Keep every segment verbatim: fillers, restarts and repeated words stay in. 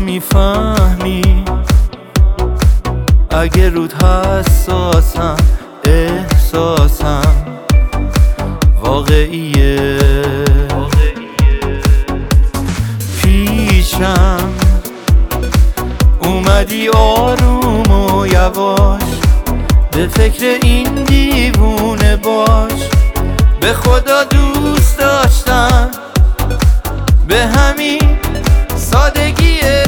میفهمی اگه رود حساسم، احساسم واقعیه. پیشم اومدی آروم و یواش، به فکر این دیوونه باش. به خدا دوست داشتم به همین سادگیه.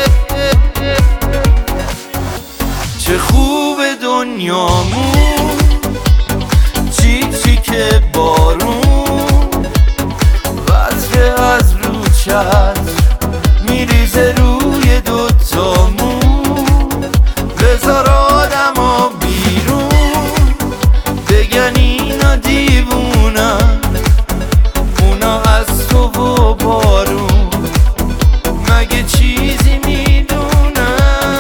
چه خوب دنیامون، چی چی که بارون وطره از رو چتر میریزه روی دوتامون. بذار آدما بیرون بگن اینا دیوونن، اونا از تو و بارون مگه چیزی میدونن؟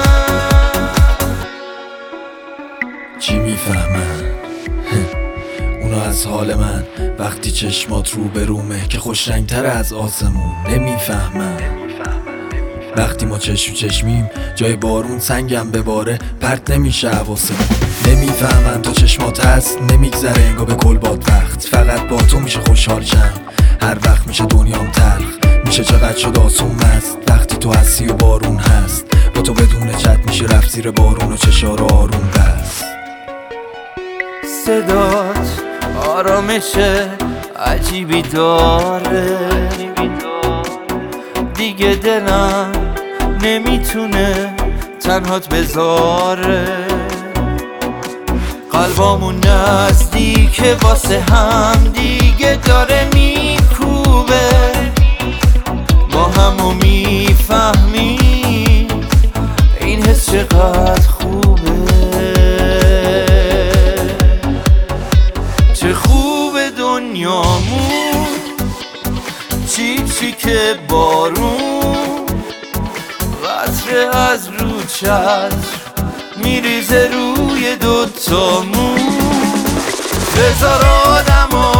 چی میفهمن؟ اونا از حال من وقتی چشمات رو به رومه که خوش رنگتر از آسمون. نمیفهمن وقتی ما چشم چشمیم جای بارون سنگم بباره پرت نمیشه حواسمون. نمیفهمن تا چشمات هست نمیگذره انگار به کل باد وقت. فقط با تو میشه خوشحال شم، هر وقت میشه دنیام تلخ. میشه چقدر شد آسون مست وقتی تو هستی و بارون هست. با تو بدون چت میشه رفت زیر بارون و چشار آروم بست. صدات آرامش عجیبی داره، دیگه دلم نمیتونه تنهات بذاره. قلبامون نزدیکه واسه هم دیگه داره میکوبه. ما همو میفهمیم این حس چقدر خوبه. چه خوب دنیامون، چی چی که بارون وطره از رو چتر میریزه روی دوتامون. بذار آدما